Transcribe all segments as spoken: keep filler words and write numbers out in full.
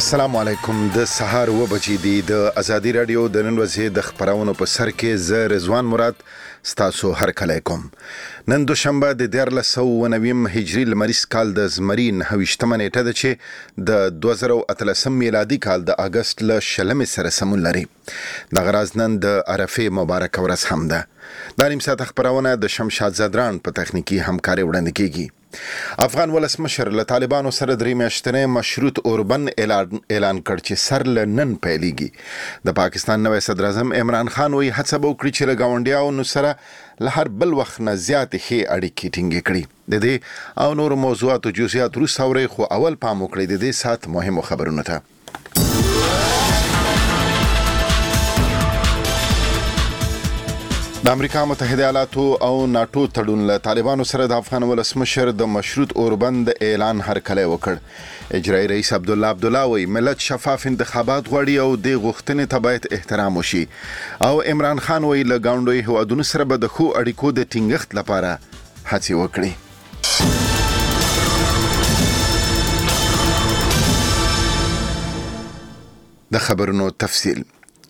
السلام علیکم. د سهار و بجې دي د ازادي رادیو د نن ورځې د خبرونو په سر کې ز رضوان مراد ستاسو هر کله کوم. نن دوشنبه د دیارلس سوه اووه نوي هجري لمریز کال د زمري نهه ویشتمه نیټه ده چې د دوه زره اتلسم میلادي کال د اګست له شلمې سره سمون لري. دغه راز نن د عرفې مبارکه ورځ هم ده. دا نیم ساعت خبرونه د شمشاد زدران په تخنیکی همکاري وړاندې کیږي. افغان ولسمشر له طالبانو سره درې میاشتنې مشروط اوربند اعلان اعلان کړ چې سر له نن پیلېږي. د پاکستان نوی صدر اعظم عمران خان وایي هڅه به وکړي چې له ګاونډیانو سره له هر بل وخت نه زیاتې ښې اړیکې ټینګې کړي. د دې او نور موضوعاتو جزئیات وروسته اورئ، خو اول پام وکړئ د دې ساعت مهمو خبرونو ته. د امریکا متحده ایالاتو او ناتو تړون له طالبانو سره د افغان ولسمشر د مشروط اوربند اعلان هرکلی وکړ. اجرایي رئیس عبدالله عبدالله وایي ملت شفاف انتخابات غواړي او د غوښتنې ته باید احترام وشي. او عمران خان وایي له ګاونډیو هیوادونو سره به د ښو اړیکو د ټینګښت لپاره هڅې وکړي. د خبرونو تفصیل.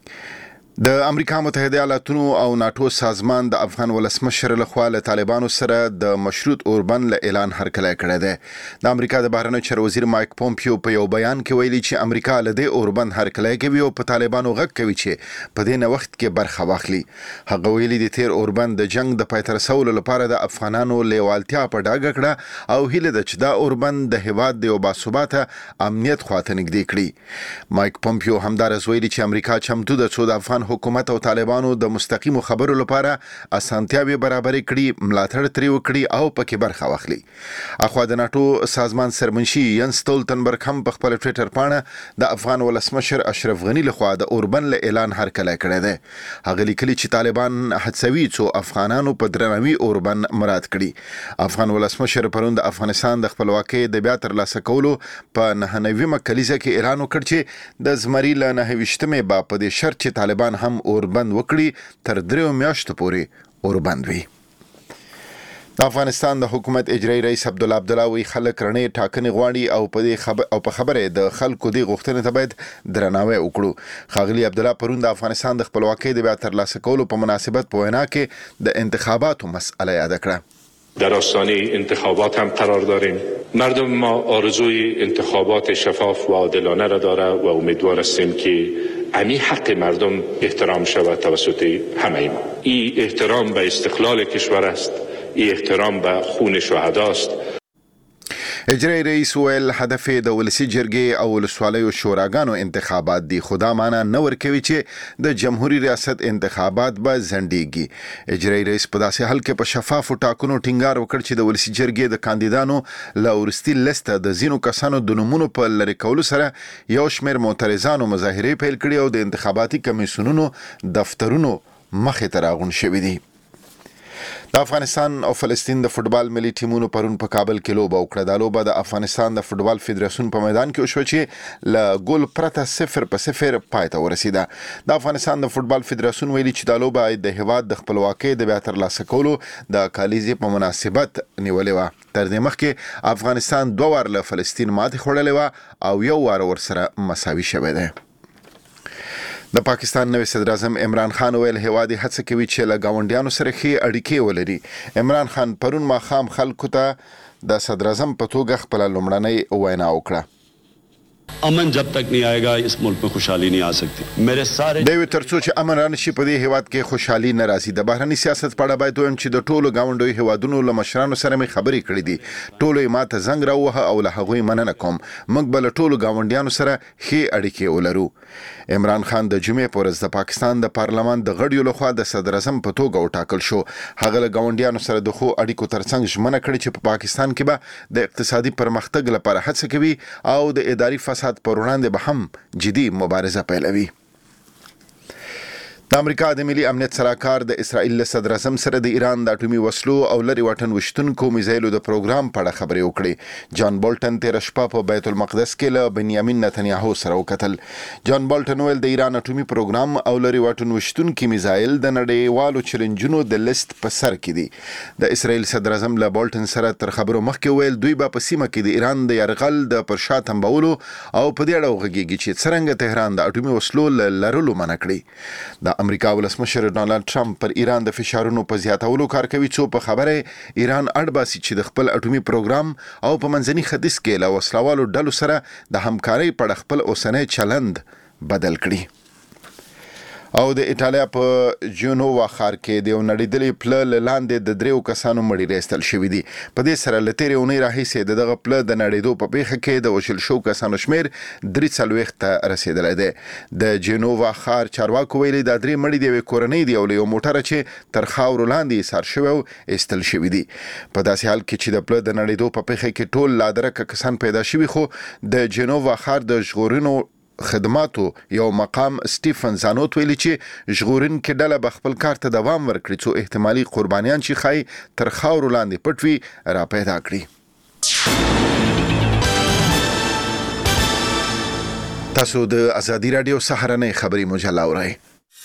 د امریکا متحده ایالاتونو او ناتو سازمان د افغان ولسمشر لخوا له طالبانو سره د مشروط اوربند له اعلان هرکلی کړی دی. د امریکا د بهرنیو چارو وزیر مایک پومپیو په یو بیان کې ویلي چې امریکا له دې اوربند هرکلی کوي او په طالبانو غږ کوي چې په دې وخت کې برخه واخلي. هغه ویلي د تیر اوربند د جنگ د پای ته رسولو لپاره د افغانانو لیوالتیا په ډاګه کړه او هیله ده چې دا اوربند د هیواد د یو باثباته امنیت خواته نږدې کړي. مایک پومپیو همدارس ویلي چې امریکا چمتو ده څو د افغان حکومت او طالبانو د مستقیمو خبرو لپاره اسانتیاوې برابرې کړي، ملاتړ ترې وکړي او پکې برخه واخلي. اخوا د ناتو سازمان سرمنشي ینس ستولتنبرګ هم په خپل ټویټر پاڼه د افغان ولسمشر اشرف غنی لخوا د اوربند له اعلان هرکلی کړی دی. هغه لیکلي چې طالبان هڅوي څو افغانانو په درناوي اوربند مراد کړي. افغان ولسمشر پرون د افغانستان د خپلواکۍ د بیا ترلاسه کولو په نهه نویمه کلیزه کې اعلان وکړ چې د زمري له نهه ویشتمې به په دې شرط چې طالبان هم اوربند وکړي تر دریو میاشتو پورې اوربند وي. د افغانستان د حکومت اجرایي رئیس عبدالله عبدالله وی خلک رڼې ټاکنې غواړي او په دې خبر او په خبره د خلکو د غوښتنې ته باید درناوی وکړو. ښاغلي عبدالله پرون د افغانستان د خپلواکۍ د بیا ترلاسه کولو په مناسبت په وینا کې د انتخاباتو مسئله یاد کړه. در آستانه انتخابات هم قرار داریم. مردم ما آرزوی انتخابات شفاف و عادلانه را داره و امیدوار هستیم که امی حق مردم احترام شود توسط همه ما. این احترام به استقلال کشور است، این احترام به خون شهدا است. اجرایي رئیس ویل هدف د ولسی جرګې او ولسوالیو شوراګانو انتخابات دي، خو دا معنا نه ورکوي چې د جمهوریت ریاست انتخابات به ځنډیږي. اجرایي رئیس په داسې حال کې په شفافو ټاکنو ټینګار وکړ چې د ولسی جرګې د کاندیدانو له وروستي لسته د ځینو کسانو د نومونو په لرې کولو سره یو شمېر معترضانو مظاهرې پیل کړي او د انتخاباتي کمیسیونونو دفترونو مخې ته راغونډ شوي دي. د افغانستان او فلسطین د فوټبال ملي ټیمونو پرون په کابل کې لوبه وکړه. دا لوبه د افغانستان د فوټبال فدراسیون په میدان کې وشوه چې له ګول پرته صفر په صفر پای ته ورسیده. د افغانستان د فوټبال فدراسیون ویلي چې دا لوبه د هیواد د خپلواکۍ د بیا ترلاسه کولو د کالیزې په مناسبت نیولې وه. تر دې مخکې افغانستان دوه وار له فلسطین ماتې خوړلې وه او یو وار ورسره مساوي شوی دی. د پاکستان نوی صدر اعظم عمران خان ویل هیواد هڅه کوي چې له ګاونډیانو سره ښې اړیکې ولري. عمران خان پرون ماښام خلکو ته د صدر اعظم په توګه خپله لومړنۍ وینا وکړه. امن जब तक नहीं आएगा इस मुल्क में खुशहाली नहीं आ सकती. मेरे सारे دوی ترڅو چې امن رانشي په دې هیواد کې خوشحالي نه راځي. د بهرني سیاست په اړه باید وایم چې د ټولو ګاونډیو هیوادونو له مشرانو سره مې خبرې کړې دي. ټولو یې ماته زنګ راووهه او له هغوی مننه کوم. موږ به له ټولو ګاونډیانو سره ښې اړیکې ولرو. عمران خان د جمعې په ورځ د پاکستان د پارلمان د غړیو لخوا د صدر اعظم په توګه وټاکل شو. هغه له ګاونډیانو سره د ښو اړیکو ترڅنګ ژمنه کړې چې په پاکستان کې به د اقتصادي پرمختګ لپاره هڅه کوي او د اداري فساد پر وړاندې به هم جدي مبارزه پیلوي. د امریکا د ملي امنیت سلاکار د اسرائیل له صدر اعظم سره د ایران د اټومي وسلو او لري واټن وشتونکو میزایلو د پروګرام په اړه خبرې وکړې. جان بولټن تیر شپه په بیت المقدس کې له بنیامین نتنیاهو سره وکتل. جان بولټن ویل د ایران اټومي پروګرام او لري واټن وشتونکو میزایل د نړیوالو چیلنجونو د لیست په سر کې دي. د اسرائیل صدر اعظم له بولټن سره تر خبرو مخکې ویل دوی به په سیمه کې د ایران د یرغل د پرشا تنبولو او په دې اړه وغږیږي چې څرنګه تهران د اټومي وسلو لرلو منع کړي. د امریکا ولسمشر ډونالد ټرمپ پر ایران د فشارونو په زیاتولو کار کوي څو په خبره ایران اړباسي چې د خپل اټومي پروګرام او په منځني ختیځ کې له وسلوالو ډلو سره د همکارۍ په خپل اوسنۍ چلند بدل کړي. او د ایټالیا په جنووا ښار کې د نړیدلې پله لاندې د دریو کسانو مړي راستل شوی دي. په دې سره لتيري اونۍ راهیسې دغه پله د نړیدو په پیښه کې د وشل شو کسانو شمیر درې څلوېښت ته رسیدلی دی. د جنووا ښار چارواکو ویلي دا درې مړي د یوې کورنۍ دي او له یو موټره چې تر خاورو لاندې ایسار شوی او ایستل شوي دي. په داسې حال کې چې د پله د نړیدو په پیښه کې ټول لادرکه کسان پیدا شوي خو د جنووا ښار د ژغورنو خدماتو یو مقام سټیفن زانوت ویلي چې ژغورن کې ډله به خپل کار ته دوام ورکړي څو احتمالي قربانیان چې خای تر خاورو لاندې پټ وي را پیدا کړي. تاسو د ازادي رادیو سهارنۍ خبري مجله اورئ.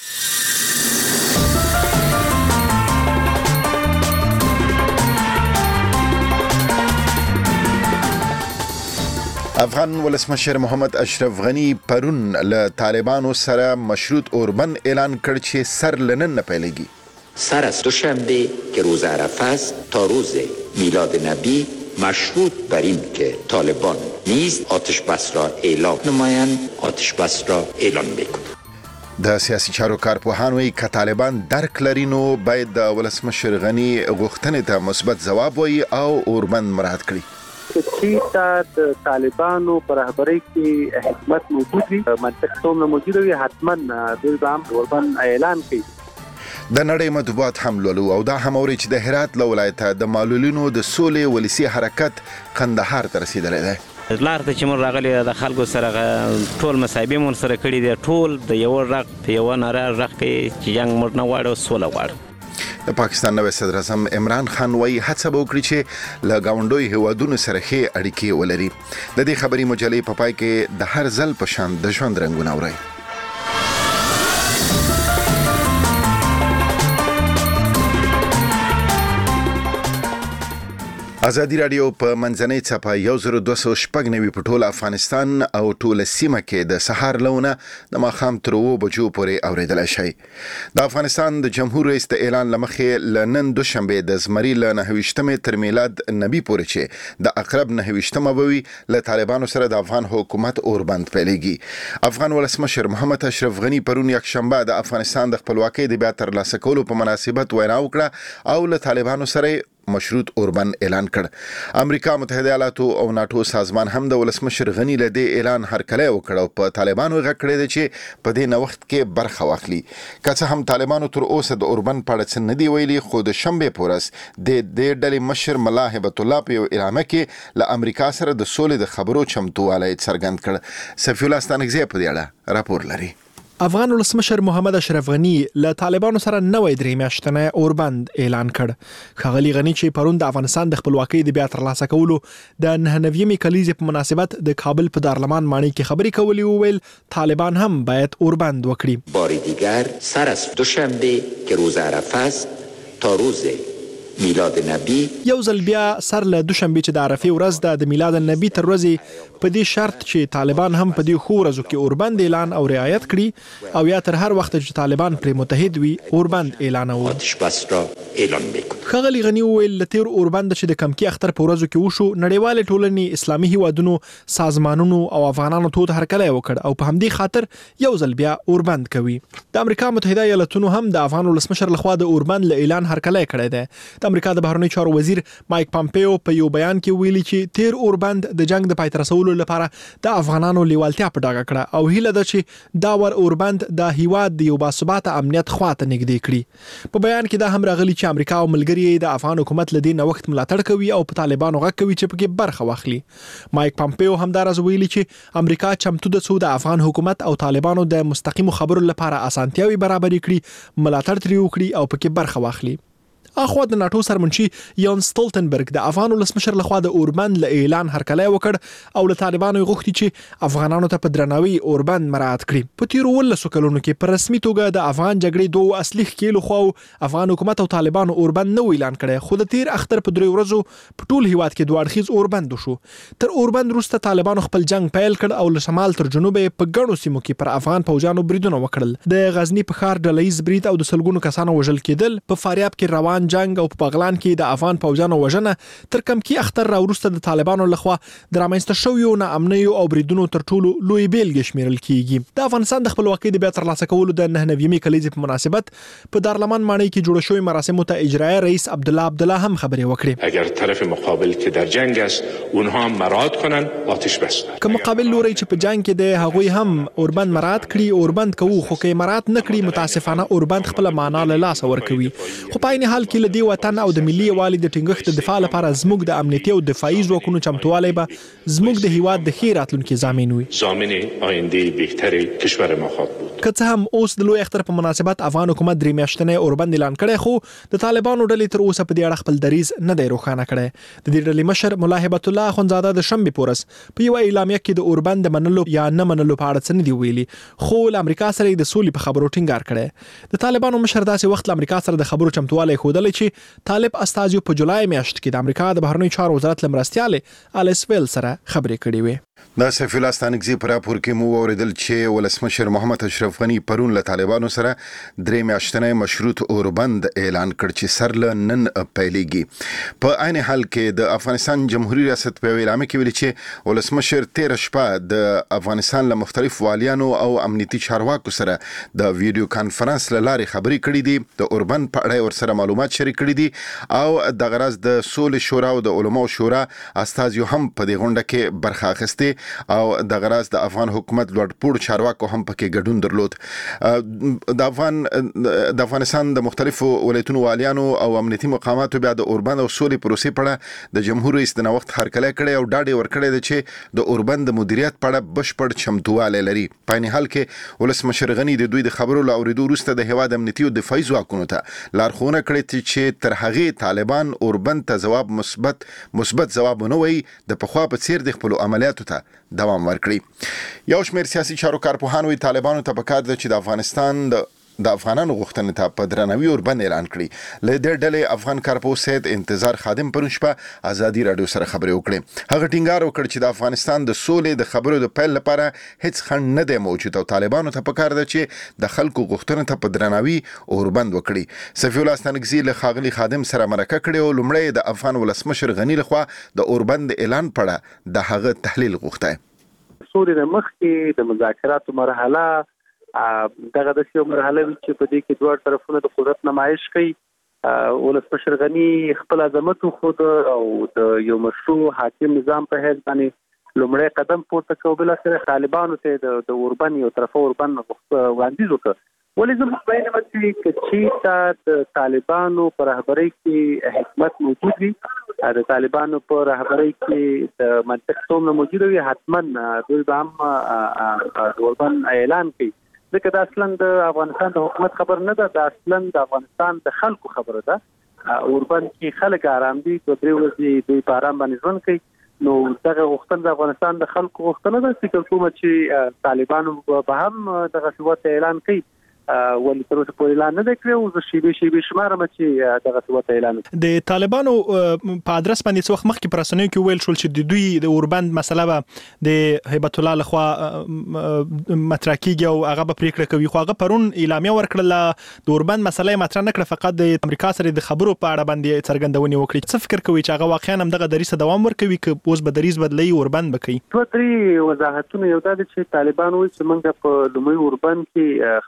افغان ولسمشر محمد اشرف غنی پرون له طالبانو سره مشروط اوربند اعلان کړ چې سر لنن نه پیلېږي. سر از دوشنبه که روز عرفه است تا روز میلاد نبی مشروط بر این که طالبان نیز آتش بس را اعلام نمایند آتش بس را اعلان میکنند. د سیاسي چارو کارپوهان وایي که طالبان درک لري نو باید د ولسمشر غنی غوښتنې ته مثبت ځواب وایي او اوربند مراعات کړي. چې د طالبانو پر رهبرۍ کې حکمت موجود وي منطق څومره موجود وي حتما دوی به هم اوربند اعلان کوي. د نړۍ مطبوعات هم لولو او دا هم اوري چې د هرات له ولایته د معلولینو د سولې ولسی حرکت قندهار ته رسیدلی دی. لار ته چې مون راغلی د خلکو سره ټول مصاحبې مون سره کړي دي ټول د یو رغ په یو ناره رغ کوي چې جنگ مړ نه غواړي او سوله غواړي. د پاکستان نوی صدر اعظم عمران خان وایي هڅه به وکړي چې له ګاونډیو هیوادونو سره ښې اړیکې ولري. د دې خبري مجلې په پای کې د هر ځل په شان د ژوند رنګونه اورئ. ازادي رادیو په منځنۍ چپه یو زر دوه سوه شپږ نوي په ټول افغانستان او ټول سیمه کې د سهار لونه د ماښام تر اوو بجو پورې اوریدلی شئ. د افغانستان د جمهور رئیس د اعلان له مخې له نن دوشنبې د زمري له نهه ویشتمې تر میلاد نبي پورې چې د اقرب نهه ویشتمه به وي له طالبانو سره د افغان حکومت اوربند پیلېږي. افغان ولسمشر محمد اشرف غني پرون یکشنبه د افغانستان د خپلواکۍ د بیا ترلاسه کولو په مناسبت وینا وکړه او له طالبانو سره مشروط اوربند اعلان کړ. امریکا متحده ایالاتو او ناتو سازمان هم د ولسمشر غنی له دې اعلان هرکلی وکړ او په طالبانو غږ کړی دی چې په دې نوښت کې برخه واخلي. که څه هم طالبانو تر اوسه د اوربند په اړه څه نه دي ویلي خو د شنبې په ورځ د دې ډلې مشر ملا هبت الله په یو اعلامیه کې له امریکا سره د سولې د خبرو چمتووالی څرګند کړ. صفي الله ستانکزی په دې اړه راپور لري. افغان ولسمشر محمد اشرف غنی له طالبانو سره نوې درې میاشتنی اوربند اعلان کړ. ښاغلي غنی چې پرون د افغانستان د خپلواکۍ د بیا ترلاسه کولو د نهه نویمې کلیزې په مناسبت د کابل په دارالمان ماڼۍ کې خبرې کولې وویل طالبان هم باید اوربند وکړي. بار دیگر سر از دوشنبه که روز عرفه است تا روز میلاد نبی یو ځل بیا سر له دوشنبه چې د عرفې ورځ ده د میلاد النبی تر ورځې په دې شرط چې طالبان هم په دې خو ورځو کې اوربند اعلان او رعایت کړي او یا تر هر وخت چې طالبان پر متحد وي اوربند اعلانوي. آتش بس را اعلان میکنند. ښاغلي غني وویل له تیر اوربند چې د کمکی اختر په ورځو کې وشو نړیوالې ټولنې اسلامي هیوادونو سازمانونو او افغانانو ته هرکلی وکړ او په همدې خاطر یو ځل بیا اوربند کوي. د امریکا متحده ایالاتونو هم د افغان ولسمشر لخوا د اوربند له اعلان هرکلی کړی دی. د د امریکا د بهرنیو چارو وزیر مایک پامپیو په یو بیان کې ویلي چې تیر اوربند د جنگ د پای ته رسولو لپاره د افغانانو لیوالتیا په ډاګه کړه او هیله ده چې دا ور اوربند د هیواد د یو باثباته امنیت خواته نږدې کړي. په بیان کې دا هم راغلي چې امریکا او ملګري د افغان حکومت له دې نوښت ملاتړ کوي او په طالبانو غږ کوي چې پکې برخه واخلي. مایک پامپیو همدارس ویلي چې امریکا چمتو ده څو د افغان حکومت او طالبانو د مستقیمو خبرو لپاره اسانتیاوي برابرې کړي، ملاتړ ترې وکړي او پکې برخه واخلي. اخو د ناتو سرمنشي یان سټولټنبرګ د افغان ولسمشر لخوا د اوربند له اعلان هرکلی وکړ او له طالبانو غوښتي چې افغانانو ته په درناوي اوربند مراعات کړي. په تیرو ولسو کلونو کې په رسمي توګه د افغان جګړې دوه اصلي ښکېلو خو افغان حکومت او طالبانو اوربند نو اعلان کړي، خو د تیر اختر په درې ورځو په ټول هیواد کې دوه اړخیز اوربند وشو. تر اوربند وروسته طالبانو خپل جنگ پیل کړ او له شمال تر جنوب په ګڼو سیمو کې پر افغان پوجانو بریدونه وکړل. د غزنی په ښار ډلهییز برید او د سلګونو کسانو وژل کېدل، په فاریاب کې روان جنگ او په بغلان کې د افغان پوجانو وژنه تر کم کې اختر را وروسته د طالبانو لخوا د رامنځته شویو ناامنیو او بریدونو تر ټولو لوی بیلګې شمیرل کیږي. د افغانستان د خپلواکۍ د بیا ترلاسه کولو د نه نویمې کلیزې په مناسبت په دارلمان ماڼۍ کې جوړ شوی مراسمو ته اجرایی رئیس عبدالله عبدالله هم خبرې وکړې. اگر طرف مقابل که در جنگ است اونها هم مراعات کنن آتش بس کنن. که مقابل لوري چې په جنگ کې د هغوی هم اوربند مراعات کړي اوربند کوو، خو که مراعات نه کړي متاسفانه اوربند خپل معنا له لاس ورکوي. خو په عین حال کې له دې وطن او د ملي یووالي د ټینګښت د دفاع لپاره زموږ د امنیتي او دفاعي ځواکونو چمتووالی به زموږ د هیواد د ښې راتلونکي ضامن وي. ضامن آینده بهتر کشور ما خواهد بود. که څه هم اوس د لوی اختر په مناسبت افغان حکومت درې میاشتنی اوربند اعلان کړی، خو د طالبانو ډلې تر اوسه په دې اړه خپل دریځ نه دی روښانه کړی. د دې ډلې مشر ملا هبت الله اخندزاده د شنبې په ورځ په یوه اعلامیه کې د اوربند د منلو یا نه منلو په اړه څه نه دي ویلي، خو له امریکا سره د سولې په خبرو ټینګار کړی. د طالبانو مشر داسې وخت له امریکا سره د خبرو چمتووالی ښودلی چې طالب استازیو په جولای میاشت کې د امریکا د بهرنیو چارو وزارت له مرستیالې الیس ویل سره خبرې کړې وې. د سیف الله ستانکزي پر راپور کې مو اوریدل چې ولسمشر محمد اشرف غنی پرون له طالبانو سره درې میاشتنی مشروط اوربند اعلان کړ چې سر له نن پیلېږي. په عین حال کې د افغانستان جمهوریت ریاست په اعلامیه کې ویلي چې ولسمشر تیر شپه د افغانستان له مختلف والیانو او امنیتي چارواکو سره د ویډیو کانفرنس له لارې خبرې کړې دي، د اوربند په اړه ورسره معلومات شریک کړي دي او د غرض د سولې شورا او د علماو شورا استازیو هم په دې غونډه کې برخه اخیستې او د غرض د افغان حکومت لوړپوړ چارواکو هم پکې ګډون درلود. د افغان د افغانستان د مختلفو ولایتونو والیانو او امنیتي مقاماتو بیا د اوربند او سولې پروسې په اړه د جمهور رئیس د نوښت هرکلی کړی او ډاډ ورکړی دی چې د اوربند د مدیریت په اړه بشپړ چمتووالی لري. په عین حال کې ولسمشر غني د دوی د خبرو له اورېدو وروسته د هیواد امنیتي او دفاعي ځواکونو ته لارښوونه کړې چې تر هغې طالبان اوربند ته ځواب مثبت مثبت ځواب ونه وایي، د پخوا په څیر د خپلو عملیاتو ته دوام ورکړي. یو شمېر سیاسي چارو کارپوهان وایي طالبانو ته پکار ده چې د افغانستان د د افغانانو غوښتنې ته په درناوي اوربند اعلان کړي. له دې ډلې افغان کارپوه سید انتظار خادم پرون شپه ازادي راډیو سره خبرې وکړې. هغه ټینګار وکړ چې د افغانستان د سولې د خبرو د پیل لپاره هیڅ خنډ نه دی موجود او طالبانو ته پکار ده چې د خلکو غوښتنې ته په درناوي اوربند وکړي. سفیر الله ستانکزي له ښاغلي خادم سره مرکه کړې او لومړی د افغان ولسمشر غني لخوا د اوربند اعلان په اړه د هغه تحلیل غوښتی. سولې د مخکې د مذاکراتو مرحله دغه د یو مرحله چې په دې کې دوه طرفونه د قدرت نمایش کوي. ولسمشر غني خپل عظمت خو او د یو مشروع حاکم نظام په حیث باندې لومړی قدم پورته کوي، بل سره طالبانو ته د اوربند یو طرفه اوربند وړاندیز وکړ. ولې زه مطمئنه یم چې د طالبانو په رهبرۍ کې حکمت موجود وي، د طالبانو په رهبرۍ کې د منطق څومره موجود وي، حتما دوی به هم اوربند اعلان کوي. ځکه دا اصلا د افغانستان د حکومت خبر نه ده، دا اصلا د افغانستان د خلکو خبره ده. اوربند کې خلک آرام دي، دوه درې ورځې دوی په آرام باندې ژوند کوي. نو دغه غوښتنه د افغانستان د خلکو غوښتنه ده چې کومه چې طالبانو به هم دغه ثبات اعلان کوي. ولې تر اوسه پورې اعلان نه دی کړی او زه شیبې شیبې شمارم چې دغه څه ورته اعلان کړي. د طالبانو په ادرس باندې څه وخت مخکې په رسنیو کې ویل شول چې د دوی د اوربند مسله به د هیبت الله لخوا مطرح کیږي او هغه به پریکړه کوي، خو هغه پرون اعلامیه ورکړله د اوربند مسله مطرح نه کړه، فقط د امریکا سره د خبرو په اړه باندې څرګندونې وکړي. څه فکر کوي چې هغه واقعا هم دغه دریځ دوام ورکوي که اوس به دریځ بدلوي اوربند به کوي؟ دوه درې وضاحتونه. یو دا چې طالبان وایي چې موږ په لومړي اوربند کې خپل اعتماد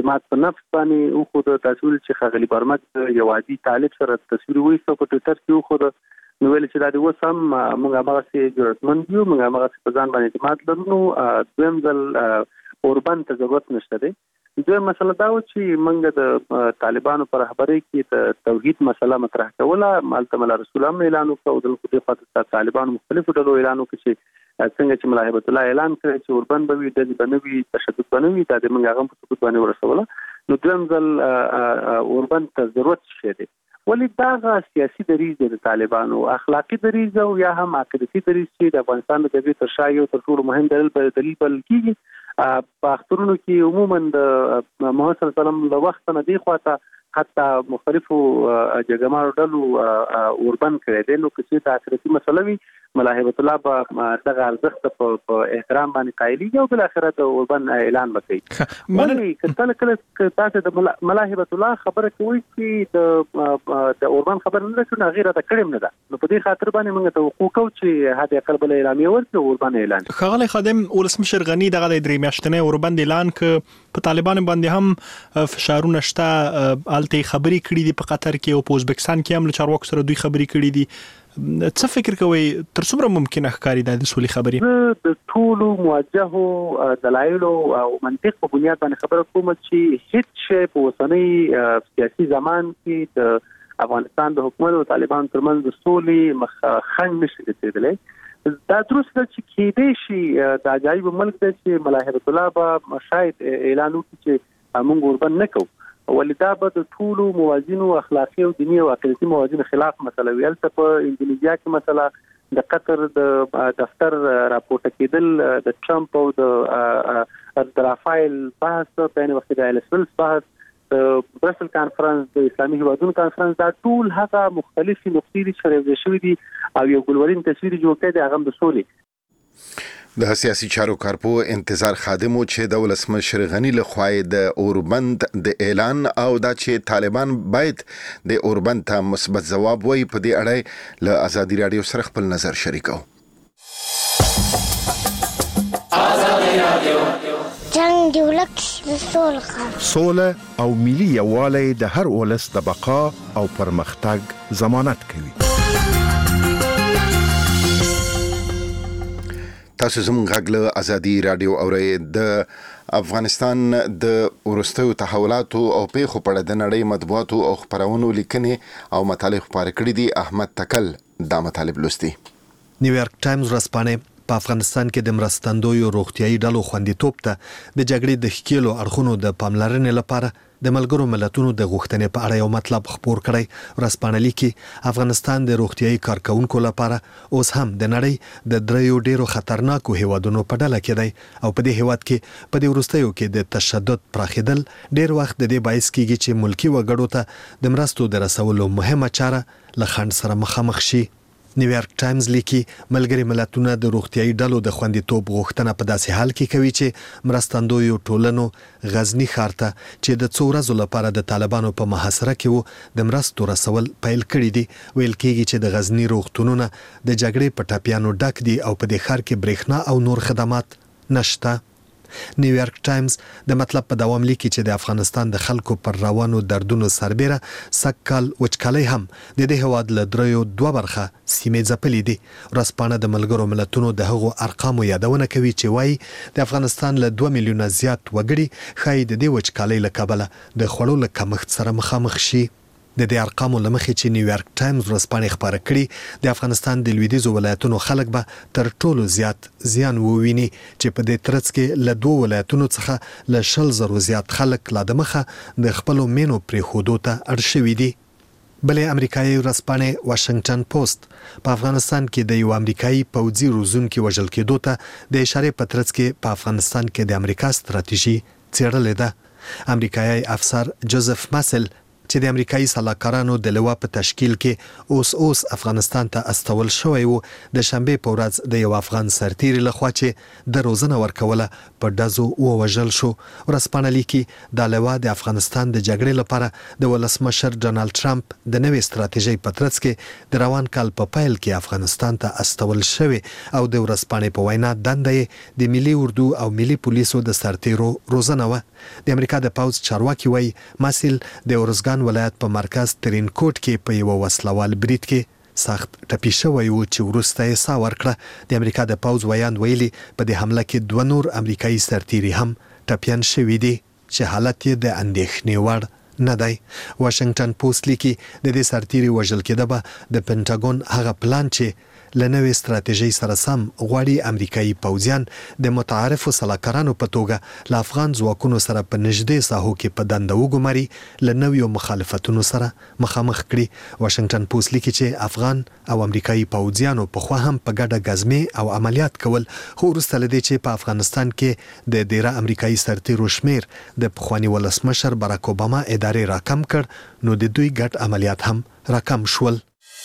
اعتماد په نفس باندې او خو د تصویر چې خغلی برمک یو عادي طالب سره تصویر وایسته په ټویټر کې خو د نو ویل چې دا د وسم موږ هغه سي ضرورتمند یو موږ هغه په ځان باندې اعتماد لرو دویم ځل اوربان ته ضرورت نشته دی دوی مسله دا و چې موږ د طالبانو پر رهبرۍ کې د توحید مسله مطرح کوله مالته مل رسول الله اعلان وکړ د خپل خاطر طالبانو مختلفو ډلو اعلان وکړ چې څنګه چې ملا هیبت الله اعلان کړ چې اوربان به د بنوي تشدد بنوي دا د موږ هغه په ثبوت باندې ورسوله نو دویم ځل اوربان ته ضرورت شته دی ولی دا سیاسي دریز د طالبانو اخلاقی دریز او یا هم عقیدتي دریز چې د افغانستان د طبيعت ترشایو تر ټولو مهم دلیل په دلیل بل کېږي په اخترونو کې عموما د محمد صلی الله علیه وسلم له وخت نه دی خواته حتی مختلفو جګمارو ډلو اوربان کړی دی نو چې د عقیدتي مسله وي ملاحبت الله به دغه ارزښت په احترام باندې قایلېږي او بل اخر د اوربان اعلان وکړي مله کله کله تاسو د ملاحبت الله خبره کوي چې د د اوربان خبر نه شو غیره د کړم نه ده نو په دې خاطر باندې موږ توقع کوو چې هدا خپل بل اعلان ورکړي اوربان اعلان خغلی خادم ولسمشر غنی دغه د درې میاشتنې اوربان اعلان ک په طالبان باندې هم فشارونه شته الته خبري کړې دي په قطر کې او په ازبکستان کې هم له چارواکو سره دوی خبري کړې دي څه فکر کوي تر څومره ممکنه ښکاری د سولې خبرې د ټولو موجهو دلایل او منطق په بنیاد باندې خبره کوم چې هیڅ شی په اوسنۍ سیاسي زمان کې د افغانستان د حکومت او طالبان ترمنځ د سولې مخ خنډ نشي کېدلی دا درست ده چې کېدې شي د عجایب ملک د چې ملاحبت الله به شاید اعلان وکړي چې موږ اوربان نه کوو ولدا به د ټولو موازینو اخلاقی او دینی او عقیدتي موازین خلاف مسله ویل ته په انډونیزیا کې مسله د قطر د دفتر راپورټ کېدل د ټرمپ او د رافایل بحث په ان وخت د ایلسفل بحث د برسل کانفرنس د اسلامي هیوادونو کانفرنس دا ټول هغه مختلفي نقطې دي چې راوځي شوې دي او یو ګلورین تصویر جوړ کړي د هغه د سولې د سیاسي چارو کارپو انتظار خادمو چې د ولسمشر غنی له خوای د اوربند د اعلان او دا چې طالبان باید د اوربند ته مثبت جواب وایي په دې اړه له ازادي رادیو سره خپل نظر شریکو ازادي رادیو جنگ دی ولک سوله سوله او ملي یووالی د هر ولس د بقا او پرمختګ ضمانت کوي تاسو زموږ غږ ازادي رادیو اورئ د افغانستان د ورستیو تحولاتو او پیښو په اړه د نړۍ مطبوعاتو او خبرونو لیکنې او مطالب خپاره کړي دي احمد تکل دا مطالب لوستي نیویارک ټایمز ورځپاڼه په افغانستان کې د مرستندویو روغتیايي ډلو خوندیتوب ته د جګړې د ښکیلو اړخونو د پاملرنې لپاره د ملګرو ملتونو د غوښتنې په اړه یو مطلب خپور کړی ورځپاڼه لیکي افغانستان د روغتیايي کارکونکو لپاره اوس هم د نړۍ د دریو ډیرو خطرناکو هیوادونو په ډله کې دی او په دې هیواد کې په دې وروستیو کې د تشدد پراخېدل ډیر وخت د دې باعث کیږي چې ملکی وګړو ته د مرستو د رسولو مهمه چاره له خنډ سره مخامخ شي نیویارک ټایمز لیکي ملګری ملتونه د روغتیايي ډلو د خوندیتوب غوښتنه په داسې حال کې کوي چې مرستندویو ټولنو غزنی ښار ته چې د څو ورځو لپاره د طالبانو په محاصره کې وو د مرستو رسول پیل کړي دي ویل کېږي چې د غزنی روغتونونه د جګړې په ټاپیانو ډک دي او په دې ښار کې برېښنا او نور خدمات نشته نیویارک ټایمز د مطلب په دوام لیکي چې د افغانستان د خلکو پر روانو دردونو سربېره سکهال وچکالۍ هم د دې هواد له دریو دوه برخه سیمې ځپلې دي ورځپاڼه د ملګرو ملتونو د هغو ارقامو یادونه کوي چې وایي د افغانستان له دوه میلیونه زیات وګړي ښایي د دې وچکالۍ له کبله د خوړو له کمښت سره مخامخ شي د دې ارقامو لمخې چې نیویارک ټایمز ورځپاڼه خبره کړي د افغانستان د لویدیځو ولایتونو خلک به تر ټولو زیات زیان وویني چې په دې ترڅ کې له دوه ولایتونو څخه له شل زرو زیات خلک لا د مخه د خپلو مینو پرېښودو ته اړ شوي دي بلې امریکایي ورځپاڼه واشنگټن پوسټ په افغانستان کې د یو امریکایي پوځي روزونکي وژل کېدو ته د اشارې په ترڅ کې په افغانستان کې د امریکا ستراتیژي څېړلې ده امریکایي افسر جوزف ماسل چې د امریکایي سلاکارانو د لوا په تشکیل کې اوس اوس افغانستان ته استول شوی وو د شنبه په ورځ د یو افغان سرتیری لخوا چې د روزنه ورکوله په دزو ووژل شو. ورځپاڼه لیکي د لوا د افغانستان د جګړې لپاره د ولسمشر ډونالد ټرمپ د نوې ستراتیژۍ په ترڅ کې د روان کال په پیل کې افغانستان ته استول شوی او د ورځپاڼې په وینا دنده د ملي اردو او ملي پولیسو د سرتیرو روزنه و. د امریکا د پاوز چارواکي وایي مسیل د ورزګان ولایت په مرکز ترین کوټ کې په یو وسلوال برید کې سخت ټپي شوی و چې وروسته یې ساه ورکړه. د امریکا د پاوز ویاند ویلي په دې حمله کې دوه نور امریکایي سرتیري هم ټپیان شوي دي چې حالت یې د اندېښنې وړ نه دی. واشنگټن پوسټ لیکي د دې سرتیري وژل کېده به د پینټاګون هغه پلان چې لنوې ستراتیژۍ سره سم غواړي امریکایي پوځیان د متعارفو سلاکارانو په توګه له افغان ځواکونو سره په نږدې ساحو کې په دنده وګماري لنویو مخالفتونو سره مخامخ کړي. واشنگټن پوسټ لیکي چې افغان او امریکایي پوځیانو په خوا هم په ګډه غزمې او عملیات کول، خو وروسته له دې چې په افغانستان کې د ډیره امریکایي سرتیرو شمیر د پخواني ولسمشر باراک اوباما ادارې راکم کړ نو د دوی ګډ عملیات هم راکم شول.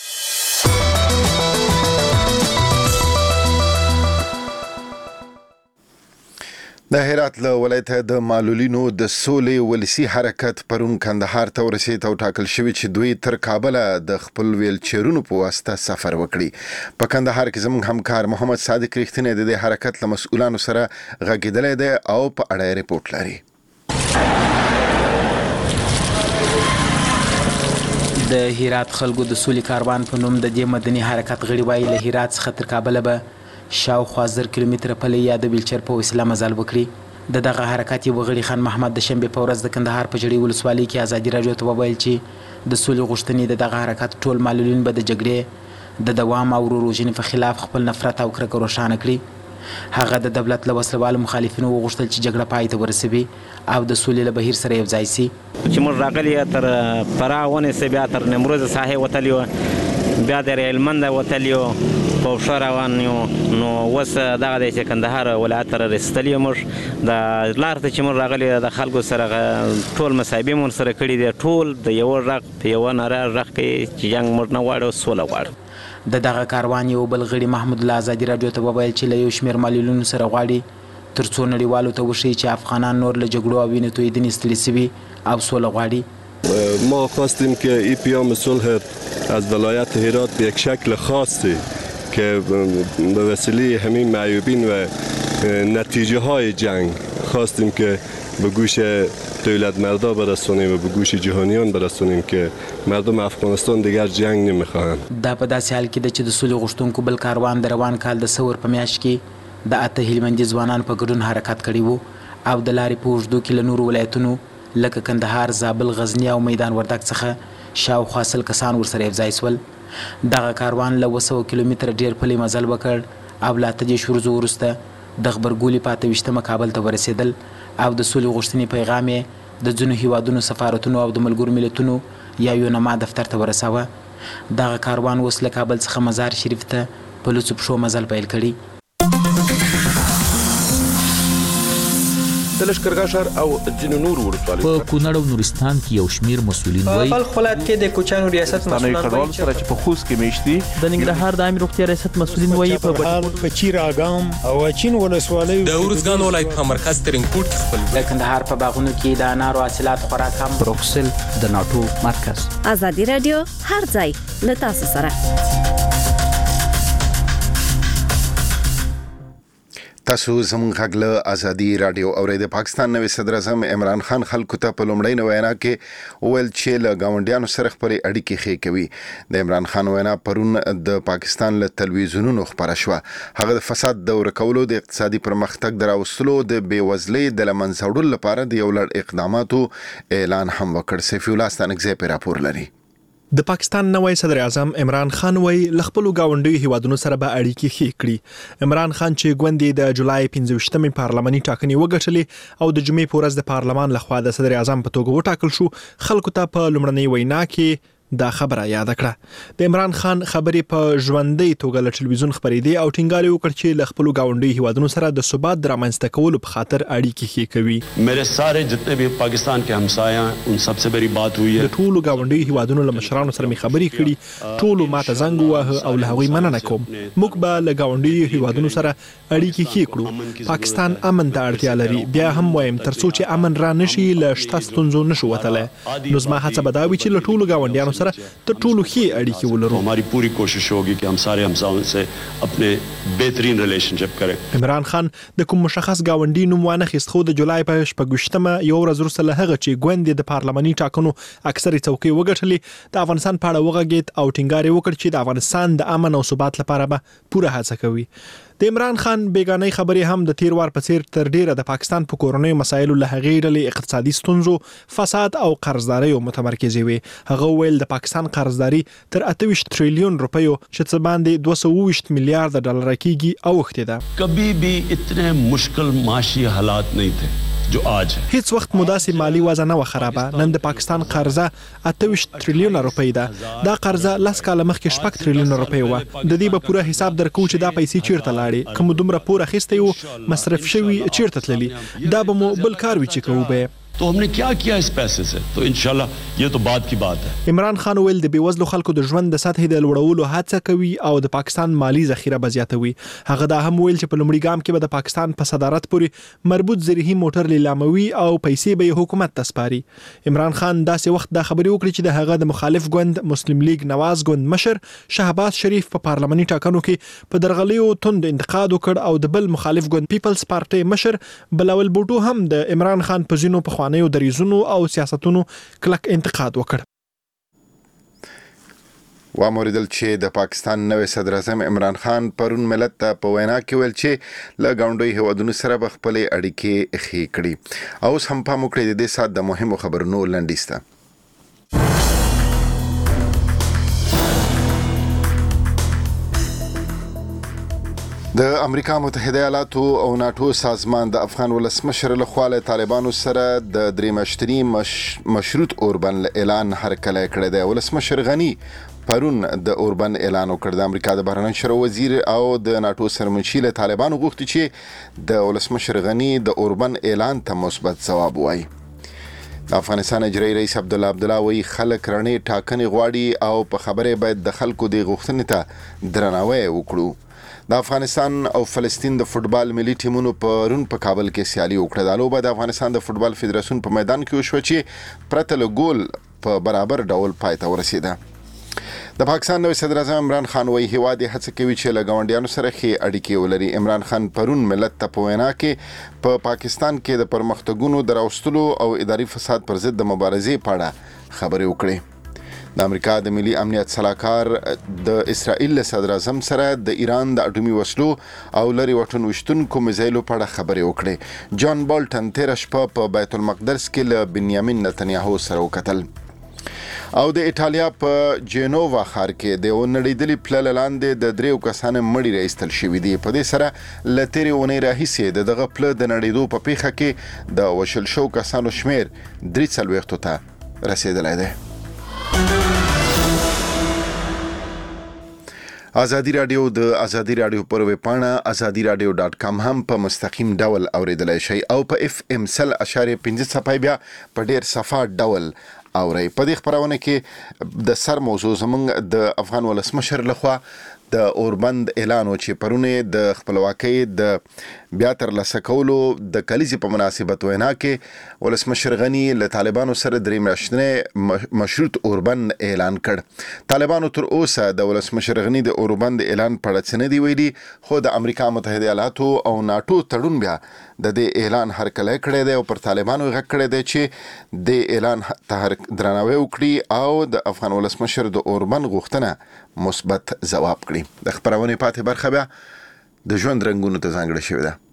د هرات له ولایته د معلولینو د سولې ولسی حرکت پرون کندهار ته ورسېد او ټاکل شوی چې دوی تر کابل د خپل ویلچیرونو په واسطه سفر وکړي. په کندهار کې زموږ همکار محمد صادق ریښتینی د دې حرکت له مسؤلانو سره غږېدلی دی او په اړه ریپورت لري. د هرات خلکو د سولې کاروان په نوم د دې مدني حرکت غړي وایي له هرات څخه تر کابل به شاوخوا زر کیلومتره پلی یا د ویلچر په وسیله مزل وکړي. د دغه حرکت یو غړي خان محمد د شنبه په ورځ د کندهار په جړی ولسوالۍ کې ازادي راډیو ته وویل چې د سولې غوښتنې د دغه حرکت ټول معلولین به د جګړې د دوام او وروژنې په خلاف خپل نفرت او کرکه روښانه کړي. هغه د دولت له وسلوالو مخالفینو وغوښتل چې جګړه پای ته ورسوي او د سولې له بهیر سره یو ځای سي. چې موږ راغلي تر فرا ونیسه بیا تر نیمروز ساحې وتلیو بیا د ریلمند وتلیو په وښه روان یو نو اوس دغه دی چې کندهار ولایت ته رسېدلي یو. موږ د لار ته چې موږ راغلي د خلکو سره ټول مصاحبې مو ورسره کړي دي، ټول د یوه غږ په یوه ناره غږ کوي چې جنګ موږ نه غواړو، سوله غواړو. د دغه کاروان یو بل غړي محمود الله ازادي راډیو ته وویل چې له یو شمېر معلولینو سره غواړي تر څو نړیوالو ته وښیي چې افغانان نور له جګړو او وینې تویېدنې ستړي سوي او سوله غواړي. ما خواستیم که این پیام صلح از ولایت هرات به یک شکل خاصی که به وسیله همین معیوبین و نتیجه های جنگ خواستیم که به گوش دولت مردا برسونیم و به گوش جهانیان برسونیم که مردم افغانستان دیگر جنگ نمیخواهند. دا په داسې حال کې ده چې د سولې غوښتونکو بل کاروان د روان کال د سور په میاشت کې د اته هلمندي ځوانان په ګډون حرکت کړی وو او د لارې په اوږدو کې له نورو ولایتونو لکه کندهار، زابل، غزني او میدان وردګ څخه شاوخوا سل کسان ورسره یو ځای سول. دغه کاروان له اوه سوه کیلومتره ډیر پلی مزل وکړ او له اته دېرش ورځو وروسته د غبرګولي په اته ویشتمه کابل ته ورسېدل او د سولې غوښتنې پیغام یې د ځینو هیوادونو سفارتونو او د ملګرو ملتونو یا یونما دفتر ته ورساوه. دغه کاروان اوس له کابل څخه مزار شریف ته په لوڅو پښو مزل پیل کړي. د لښکرګاه ښار او ځینو نورو ولسوالیو په کونړ او نورستان کې یو شمیر مسؤلین وایي په بلخ ولایت کې د کوچیانو ریاست مسؤلین وایي چې په خوست کې میشتي د ننګرهار د عامه روغتیا ریاست مسؤلین وایي په بهار په چیر اګام او چین ولسوالیو د ورزګان ولایت په مرکز ترینکوټ خپل د کندهار په باغونو کې د انارو حاصلات خورا کم. بروکسل د ناتو مرکز. ازادي رادیو هر ځای له تاسو سره. تاسو زموږ غږ له ازادي راډیو اورئ. د پاکستان نوې صدر اعظم عمران خان خلکو ته په لومړۍ وینا کې وویل چې له ګاونډیانو سره خپلې اړیکې ښې کوي. د عمران خان وینا پرون د پاکستان له تلویزیونونو خپره شوه. هغه د فساد د ورکولو، د اقتصادي پرمختګ د راوستلو، د بېوزلۍ د له منځه وړلو لپاره د یو لړ اقداماتو اعلان هم وکړ. سیفي الله ستانکزی پرې راپور لري. د پاکستان نوی صدر اعظم عمران خان وایي له خپلو ګاونډیو هیوادونو سره به اړیکې ښې کړي. عمران خان چې ګوندې د جولای پنځه ویشتمې پارلماني ټاکنې وګټلې او د جمعې په ورځ د پارلمان لخوا د صدر اعظم په توګه وټاکل شو، خلکو ته په لومړنۍ وینا کې دا خبره یاد کړه. د عمران خان خبرې په ژوندۍ توګه له ټلویزیون خبرېدې او ټینګار وکړ چې له خپلو ګاونډي هیوادونو سره د ثبات د رامنځته کولو په خاطر اړیکې ښې کوي. मेरे सारे जितने भी पाकिस्तान के हमसाए हैं उन सबसे बड़ी बात हुई है. د ټولو ګاونډي هیوادونو له مشرانو سره مې خبرې کړي، ټولو ماته زنګ ووهه او له هغوی مننه کوم. موږ به له ګاونډي هیوادونو سره اړیکې ښې کړو. پاکستان امن ته اړتیا لري. بیا هم وایم تر څو چې امن را نشي له شته ستونزو نشو وتلی. نو زما هڅه به دا وي چې له ټولو ګاونډیانو سره تر ټولو ښې اړیکې ولرو. हमारी पूरी कोशिश होगी कि हम सारे हमसाओं से अपने बेहतरीन रिलेशनशिप करें. عمران خان د کوم مشخص ګاونډي نوم وانه خیست، خو د جولای په شپږویشتمه یو ورځ وروسته له هغه چې ګوند د پارلماني ټاکنو اکثرې څوکۍ وګټلې د افغانستان په اړه وغږېد او ټینګار یې وکړ چې د افغانستان د امن او ثبات لپاره به پوره هڅه کوي. د عمران خان بیگانۍ خبرې هم د تیر وار په څیر تر ډیره د پاکستان په کورنیو مسایلو له هغې ډلې اقتصادي ستونزو، فساد او قرضدارۍ متمرکزې وي. هغه ویل د پاکستان قرضداري تر اته ویشت تریلیون روپیو چې څه باندې دوه سوه ویشت میلیارډ ډالر کېږي اوښتې ده. कभी भी इतने मुश्किल माशी हालात नहीं थे जो आज है. هیڅ وخت مو داسې مالي وضع نه و خرابه. نن د پاکستان قرضه اته ویشت تریلیونه روپۍ ده. دا قرضه لس کاله مخکې شپږ تریلیونه روپۍ وه. د دې به پوره حساب درکو چې دا پیسې چیرته لاړې، که مو دومره پور اخیستی و مصرف شوي چیرته تللي. دا به مو بل کار وي چې کوو به तो हमने क्या किया इस पैसे से, तो इंशाल्लाह ये तो बाद की बात है. عمران خان ویل د بیوزلو خلکو د ژوند د سطحې د لوړولو هڅه کوي او د پاکستان مالی ذخیره به زیاتوي. هغه دا هم ویل چې په لومړي ګام کې به د پاکستان په صدارت پورې مربوط زرهي موټر لیلاموي او پیسې به حکومت ته سپاري. عمران خان داسې وخت دا خبرې وکړي چې د هغه د مخالف ګوند مسلم لیگ نواز ګوند مشر شهباز شریف په پارلماني ټاکنو کې په درغلیو توند انتقاد وکړ او د بل مخالف ګوند پیپلز پارټي مشر بلاول بوټو هم د عمران خان په ځینو پخوانیو دریځونو او سیاستونو کلک انتقاد وکړ. واموریدل چې د پاکستان نوې صدر اعظم عمران خان پرون ملت ته په وینا کې ویل چې له ګاونډي هیوادونو سره به خپلې اړیکې ښې کړي. اوس هم پام وکړئ د دې ساعت د مهمو خبرونو لنډیز ته. د امریکا متحده ایالاتو او ناتو سازمان د افغان ولسمشر لخوا له طالبانو سره د درې میاشتني مش... مشروط اوربند اعلان هرکلی کړی دی. ولسمشر غنی پرون د اوربند اعلان وکړ. د امریکا د بهرنیو چارو وزیر او د ناتو سرمنشي له طالبانو غوښتي چې د ولسمشر غنی د اوربند اعلان ته مثبت ځواب وایي. د افغانستان اجرایي رئیس عبدالله عبدالله وایي خلک رڼې ټاکنې غواړي او په خبرې باید د خلکو د غوښتنې ته درناوی وکړو. د افغانستان او فلسطین د فوټبال ملي ټیمونو پرون په کابل کې سیالي وکړه. د لوبه د افغانستان د فوټبال فدراسیون په میدان کې وشوه چې پرته له ګول په برابر ډول پای ته ورسېده. د پاکستان نوې صدر اعظم عمران خان وایي هیواد یې هڅه کوي چې له ګاونډیانو سره ښې اړیکې ولري. عمران خان پرون ملت ته په وینا کې په پاکستان کې د پرمختګونو د راوستلو او اداري فساد پر ضد د مبارزې په اړه خبرې وکړې. د امریکا د ملي امنیت صلاحکار د اسرائیل له صدر اعظم سره د ایران د اټومي وسلو او لري وطن وشتونکو میزایلو په اړه خبرې وکړې. جان بالټن تېره شپه په بیت المقدس کې له بنیامین نتنیاهو سره وکتل. او د ایټالیا په جنووا ښار کې د نړیدلې پله لاندې د دریو کسانو مړي راایستل شوي دي. په دې سره له تېرې اونۍ راهیسې د دغه پله د نړېدو په پیښه کې د وژل شوو کسانو شمیر درې څلوېښتو ته رسېدلی دی. ازادي رادیو د ازادي رادیو پر ویب پاڼه ازادي رادیو ډاټ کام هم په مستقیم ډول اوریدلای شئ او په اف ام سل اشاریه پنځه صفای بیا په ډیر صفه ډول اورئ. په دې خبرونه کې د سر موضوع زمونږ د افغان ولسمشر لخوا د اوربند اعلان و چې پرونه د خپلواکۍ د بیا تر لاسه کولو د کلیزې په مناسبت وینا کې ولسمشر غنی له طالبانو سره درې میاشتنی مشروط اوربند اعلان کړ. طالبانو تر اوسه د ولسمشر غنی د اوربند اعلان په اړه څه نه دی ویلي، خو د امریکا متحده ایالاتو او ناتو تړون بیا د دې اعلان هرکلی کړی دی او پر طالبانو یې غږ کړی دی چې د اعلان ته درناوی وکړي او د افغان ولسمشر د اوربند غوښتنه مثبت ځواب کړي. د خبرونې پاتې برخه بیا د ژوند رنګونو ته ځانګړې شوې ده.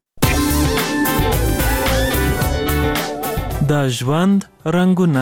د ژوند رنګونه.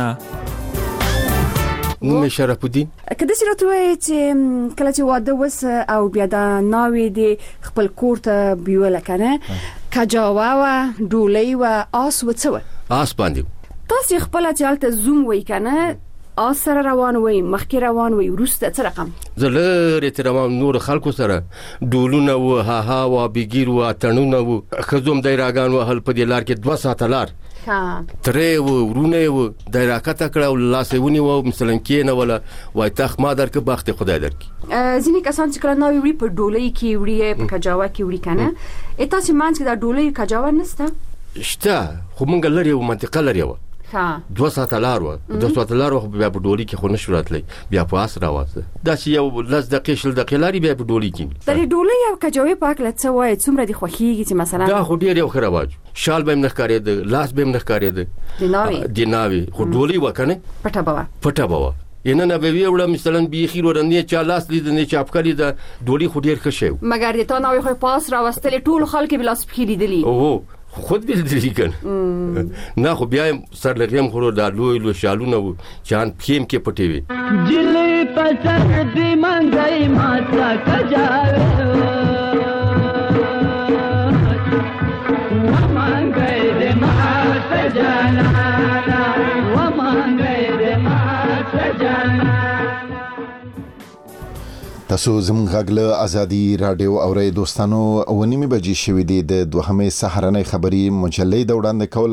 نوم شرف الدین. کله چې راته وایي چې کله چې واده وس او بیا د ناوې د خپل کور ته بیول کنه کجاوه و ډولۍ و آس و څه آس باندې تاسو خپل چالت زوم وای کنه آس سره روان وي مخکې روان وي ورسته څه رقم زلر ترمام نور خلکو سره ډولونه و ها ها و بګیر و تڼونه و خزوم دای راغان و هل په دې لار کې دوه ساعت لار ها ترې و ورونه و دای راکته کړه او لاسونی و مثلا کې نه ولا وای تخ ما درک بخت خدای درک ځینې کسان چې کله نو وی په ډولۍ کې وړي په کجاوه کې وړي کنه اته چې مانځ کې دا ډولۍ کجاوه نشته شته خو مونږ لري و منطقه لري و ها دوه ساعت لار و دوه ساعت لار و بیا په ډولۍ کې خو نشو راتلی بیا په اس راوځه دا چې یو لږ دقیقې شل دقیقې لري بیا په ډولۍ کې د ډولۍ او کجاوه پاک لته وای څومره دی خوخیږي چې مثلا دا خو ډیر یو خراباج شال به مخکارې ده لاس به مخکارې ده دیناوي دیناوي خو ډولۍ وکنه پټه بوا پټه بوا ینه نه به ویوړه مثلا بي خیر ورنه چا لاس لید نه چاپ کړی دا ډولۍ خو ډیر ښه شو مګر د تا نو خو پاس راوستل ټول خلک بلاس پخې لیدلی او خود بیل دلی کنه نه خو بیا سر لغیم خورو دا لوی لوی شالونه و چان پخیم کې پټې وي جلې پسر دی منګای ماتا کجاوه و منګای دې ماتا جانا و منګای دې ماتا جانا تاسو زموږ غږ ازادي رادیو اورئ دوستانو ونیمه بجې شوې دي د دوهمې سهارنۍ خبري مجلې د وړاندې کول